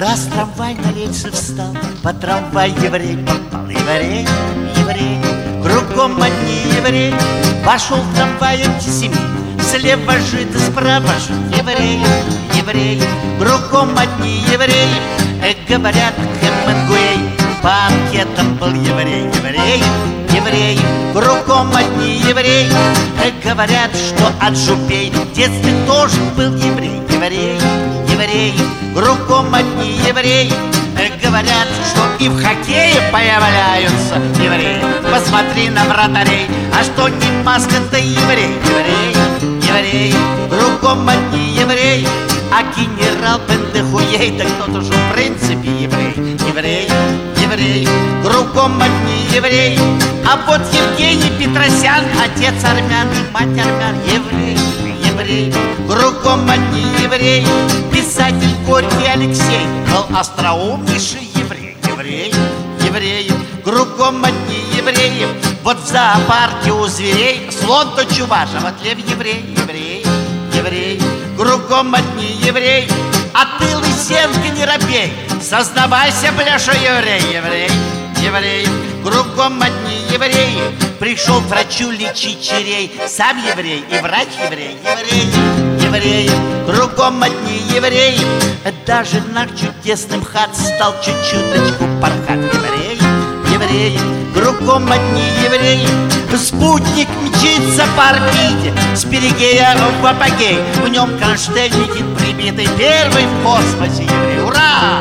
Раз трамвай на рельсы встал, по трамвай еврей попал. Еврей, еврей, кругом одни евреи. Пошел в трамвай антисемит, слева жид и справа жид. Еврей, еврей, кругом одни евреи. Говорят, Хемингуэй по анкетам был еврей. Еврей, еврей, кругом одни евреи. Говорят, что от жупей в детстве тоже был еврей. Еврей, еврей, кругом одни евреи. Говорят, что и в хоккее появляются евреи. Посмотри на вратарей, а что не маска-то еврей. Еврей, еврей, кругом одни евреи. А генерал Бендехуей, да кто-то же в принципе еврей. Еврей, еврей, кругом одни евреи. А вот Евгений Петросян, отец армян и мать армян. Еврей, еврей, кругом одни евреи. Писатель Горький Алексей был остроумнейший еврей. Еврей, еврей, кругом одни евреи. Вот в зоопарке у зверей слон то чуваш, а вот лев еврей. Еврей, еврей, кругом одни евреи. А ты, Лысенко, не робей, сознавайся, бля, что еврей. Еврей, еврей, кругом одни евреи. Пришел к врачу лечить черей, сам еврей и врач еврей. Еврей, еврей, кругом одни евреи. Даже наш чудесный МХАТ стал чуть-чуточку порхать. Еврей, еврей, кругом одни евреи. Спутник мчится по орбите с перигея в апогей. В нем кронштейники прибиты, первый в космосе еврей. Ура!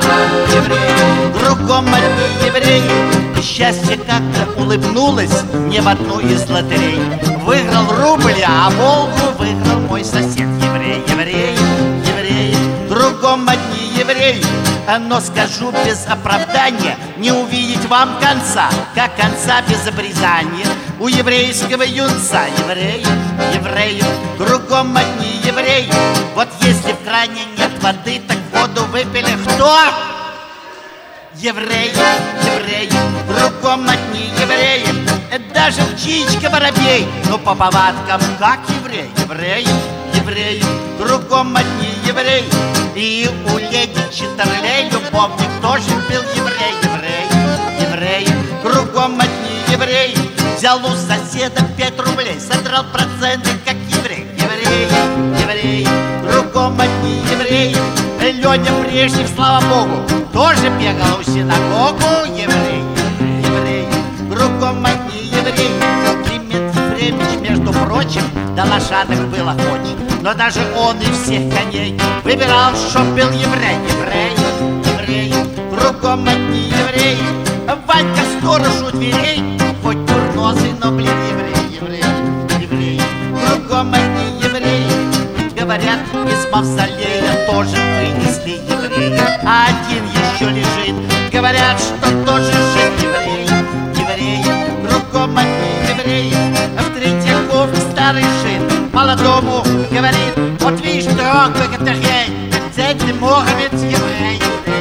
Еврей, кругом одни евреи. Счастье как-то улыбнулось не в одну из лотерей. Выиграл рубль, а Волгу выиграл мой сосед. Еврей, еврей, еврей, кругом одни евреи. Но скажу без оправдания, не увидеть вам конца, как конца без обрезания у еврейского юнца. Еврей, еврей, кругом одни евреи. Вот если в кране нет воды, так воду выпили кто? Евреи, евреи, кругом одни евреи. Даже птичка воробей, но по повадкам как еврей. Евреи, евреи, кругом одни евреи. И у леди Читерлей любовник тоже был еврей. Еврей, еврей, кругом одни евреи. Взял у соседа 5 рублей, содрал проценты как еврей. Еврей, еврей, кругом одни евреи. Леня Брежнев, слава богу, тоже бегал в синагогу. Еврей, еврей, кругом одни евреи. Климент Ефремович, между прочим, до лошадок был охоч, но даже он и всех коней выбирал, чтоб был еврей. Еврей, еврей, кругом одни евреи. Ванька сторож у дверей, хоть курносый, но, блин, еврей. Еврей, еврей, кругом одни евреи. Говорят, из мавзолея тоже вынесли евреи, а один еще лежит. Говорят, что тоже жив. Еврей, еврей, кругом одни евреи. В Третьяковке старый жид молодому говорит: вот видишь, дорогой Катахей, царь Мохаммед еврей.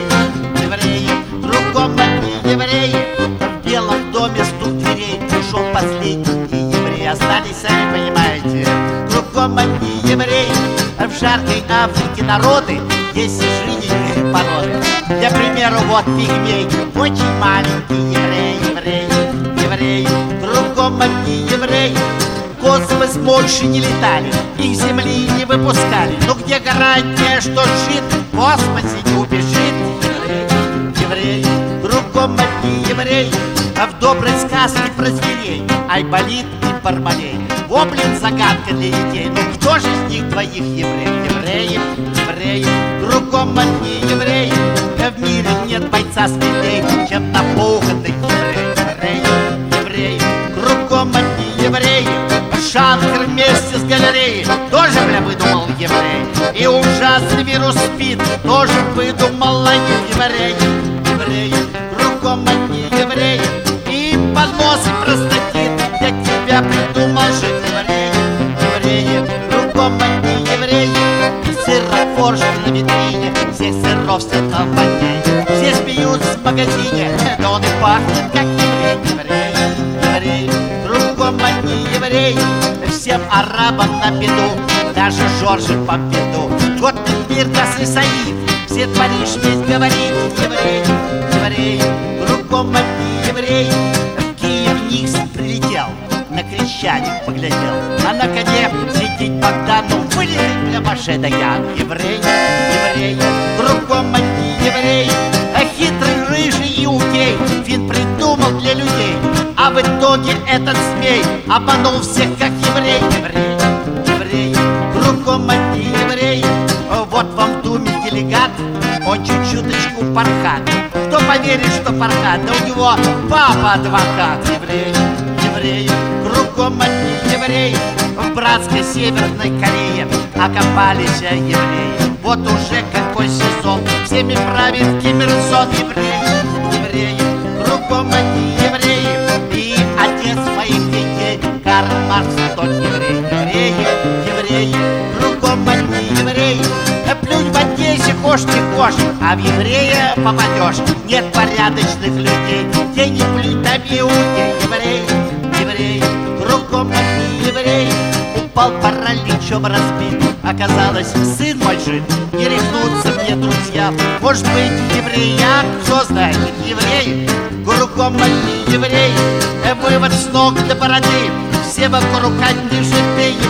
Евреи, кругом одни евреи. В Белом доме стук дверей, ушел последний еврей. Остались, сами понимаете, кругом одни евреи. В жаркой Африке народы есть и жиденькие породы. Для примеру, вот пигмей, очень маленький еврей. Еврей, еврей, кругом одни евреи. Космос больше не летали, их с земли не выпускали. Но где гарантия, что жид в космосе не убежит? Еврей, еврей, кругом одни евреи. А в доброй сказке про зверей Айболит и Бармалей. Гоблин — загадка для детей. Ну кто же из них двоих еврей? Евреи, евреи, кругом одни евреи. В мире нет бойца смелей, чем напуганный еврей. Евреи, евреи, кругом одни евреи. Шанкер вместе с галереей тоже, бля, выдумал еврей. И ужасный вирус СПИД тоже выдумал еврей. Евреи, кругом одни евреи. И подносы простатит для тебя придумал же еврей. Евреи, кругом одни евреи. Сырофорш на витрине, всех сыров стекал потей. Все смеются в магазине, да он и пахнет как еврей. Еврей, еврей, кругом одни евреи. Всем арабам на беду, даже Жоржу Помпиду. Годный мир, Гасли Саид, Все Париж весь говорит: евреи, евреи, кругом одни евреи. В Киев Никс прилетел, на Крещатик поглядел, а на коне сидит Богдан, ну вылезет для Маше Даян. Евреи, евреи, кругом одни евреи. А хитрый рыжий иудей Фин придумал для людей, а в итоге этот змей обманул всех, как еврей. Евреи, евреи, кругом одни евреи. Вот вам в Думе делегат, он чуть-чуточку пархат. Кто поверит, что пархат? Да у него папа адвокат. Евреи, евреи, кругом одни евреи. В братской Северной Корее окопались евреи. Вот уже какой сезон, всеми правит Ким Ир Сен. Евреи, евреи, кругом одни евреи. И отец моих детей Карл Маркс тот еврей. Евреи, евреи, кругом одни евреи. Плюнь в Одессе, хошь не хошь, а в еврея попадешь. Нет порядочных людей, где не плюнь, там иудей. Евреи, евреи, кругом одни евреи. Упал параличом разбит, оказалось, сын мой жив. Не рехнутся мне друзья, может быть, еврея, кто знает, евреи, кругом одни евреи. Вывод с ног до бороды, все вокруг одни житы.